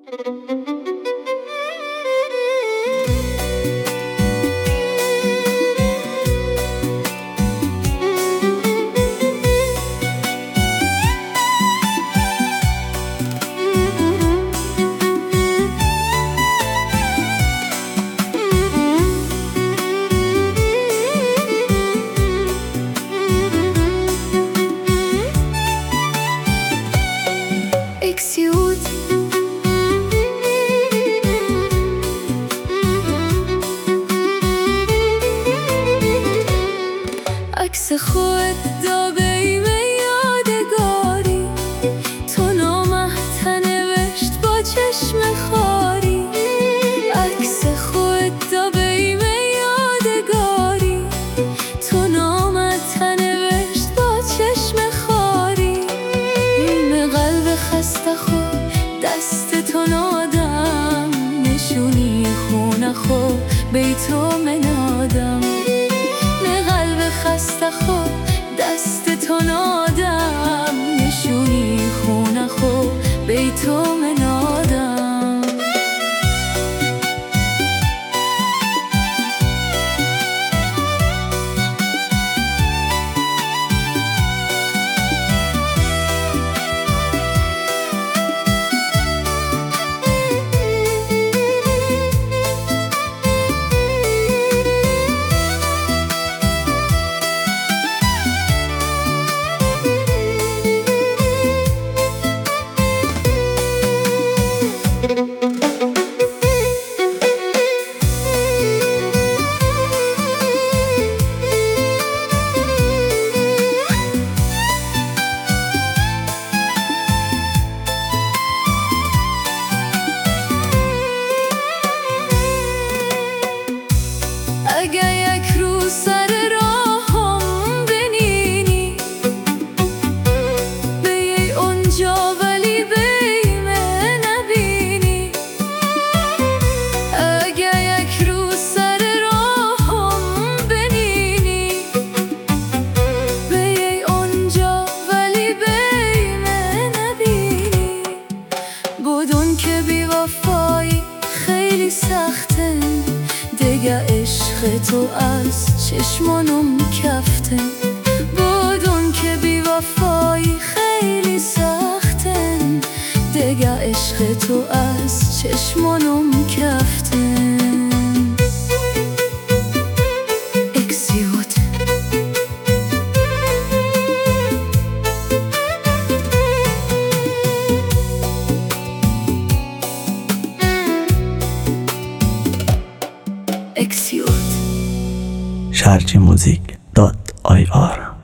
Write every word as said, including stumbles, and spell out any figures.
اکسیوت عکس خود دابیم یادگاری، تو نامحت نوشت با چشم خاری. عکس خود دابیم یادگاری، تو نامحت نوشت با چشم خاری. علم قلب خسته خود دست تو نادم، نشونی خونه خود بیتو منادم. خسته خود دست تو نادم، نشونی خونه خود بیتو منادم. اگه یک روز سر راهم بنینی، بیای اونجا ولی بیمه نبینی. اگه یک روز سر راهم بنینی، بیای اونجا ولی بیمه نبینی. بدون که بی وفایی خیلی سخته، دیگه عشق تو از چشمانم کفته. بدون که بی وفایی خیلی سخته، دیگه عشق تو از چشمانم کفته. اکسیوت اکسیوت شرجی موزیک دات آی آر